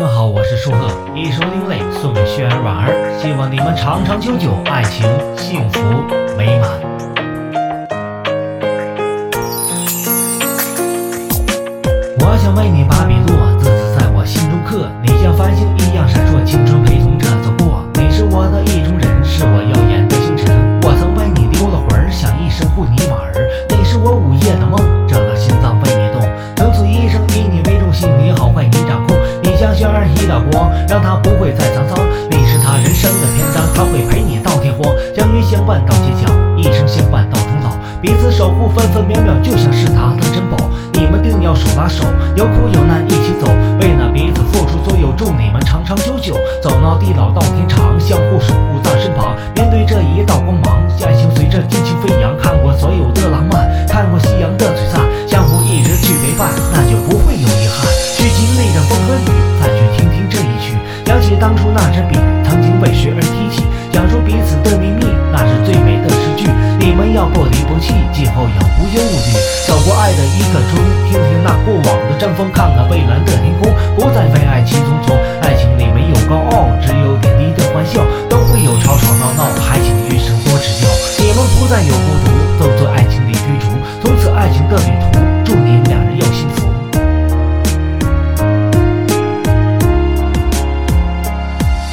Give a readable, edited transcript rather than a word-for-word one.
们好，我是舒赫，一首另类送给轩儿婉儿，希望你们长长久久，爱情幸福美满。我想为你把笔落，字字在我心中刻，你像繁星一样闪烁，青春陪同着走过。你是我的意中人，是我耀眼的星辰，我曾为你丢了魂儿，想一生护你婉儿。你是我午夜的梦，这个心脏为你动，从此一生以你为重，心里好为你掌控。你像轩儿一道光，让它不会再沧桑。你是他人生的篇章，他会陪你到天荒，相约相伴到街角，一生相伴到终老，彼此守护分分秒秒，就像是他的珍宝。你们定要手拉手，有苦有难一起走，为了彼此付出所有，祝你们长长久久，走到地老到天长，相互守护在身旁。面对这一道光芒，爱情随着激情飞扬，看过所有的浪漫，看过夕阳的璀璨，相互一直去陪伴，那就不会有遗憾。去经历着风和雨，再去听听这一曲，想起当初那支笔曾经为谁而提起，讲述彼此的秘密，那是最美的诗句。你们要不离不弃，今后要无忧无虑，走过爱的一个钟，听听那过往的阵风，看看蔚蓝的天空，不再为爱情匆匆。爱情里没有高傲，只有点滴的欢笑，都会有吵吵闹闹，还请余生多指教。你们不再有孤独，都做爱情里追逐，从此爱情的旅途